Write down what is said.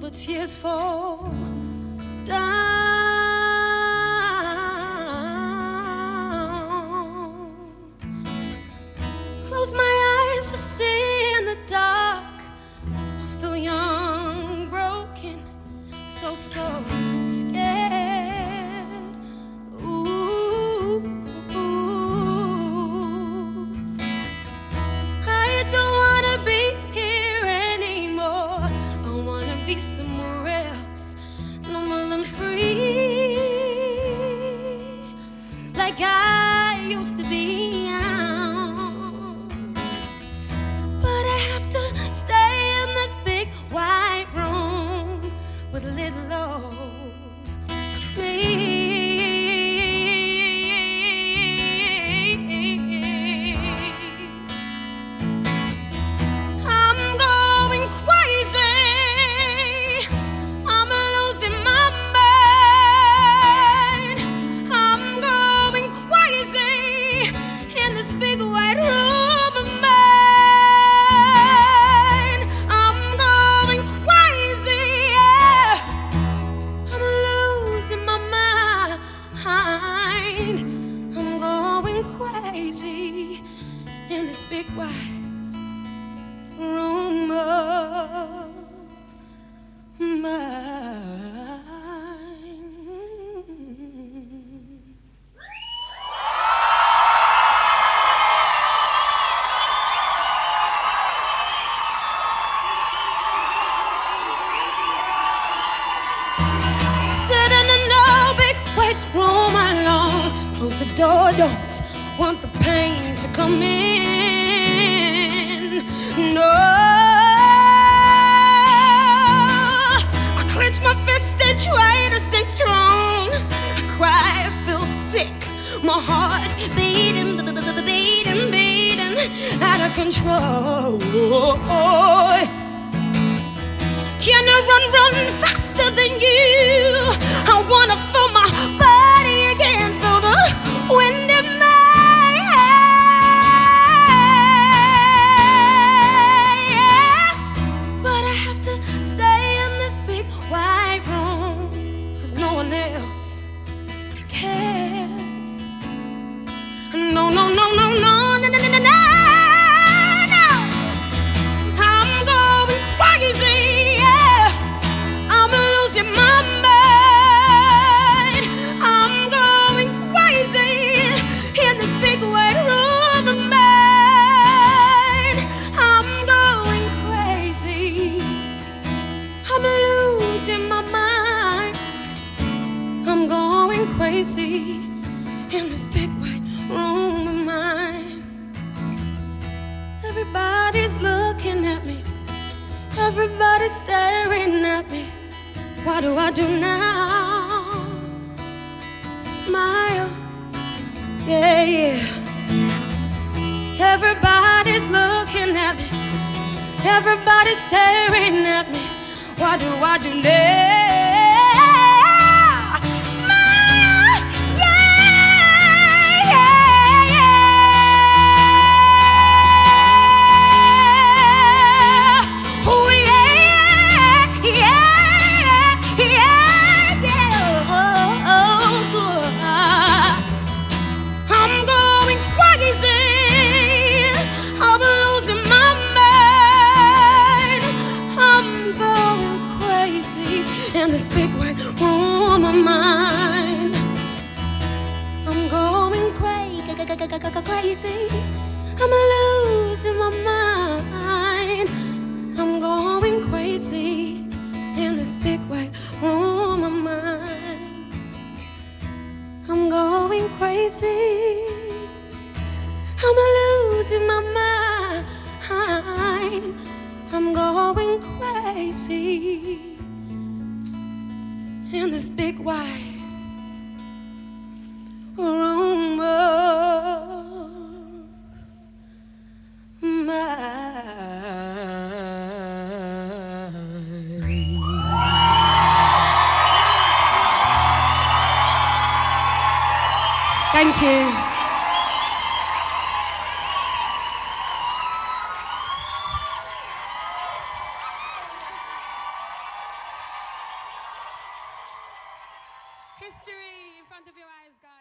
the tears fall down. Close my eyes to see in the dark. I feel young, broken, so scared. Ooh, I don't wanna be here anymore. I wanna be somewhere else, normal and free, like I used to be. But I have to stay in this big white room with little old me. I'm going crazy. I'm losing my mind. I'm going crazy in this big white room of mine. I'm going crazy, yeah. I'm losing my mind. I'm going crazy in this big white room of mine. Sitting in no big white room alone. Close the door, don't want the pain to come in. No, I clench my fist and try to stay strong. I cry, I feel sick. My heart's beating, beating out of control. Can I run faster than you? I wanna feel my body again, feel the wind in my hair. But I have to stay in this big white room, 'cause no one else cares. No, no, no, no, no, no, no, no, no, no. I'm going crazy, yeah. I'm losing my mind. I'm going crazy in this big white room of mine. I'm going crazy. I'm losing my mind. I'm going crazy in this big white room of mine. Everybody's looking at me. Everybody's staring at me. What do I do now? Smile, yeah, yeah. Everybody's looking at me. Everybody's staring at me. What do I do now? Smile, yeah, yeah, yeah. Oh, yeah, yeah, yeah, yeah. Oh, I'm going crazy. I'm losing my mind. I'm going crazy in this big white room of mine. I'm going crazy. I'm losing my mind. I'm going crazy in this big white room of mine. I'm going crazy. I'm losing my mind. I'm going crazy in this big white room of mine. Thank you. History in front of your eyes, guys.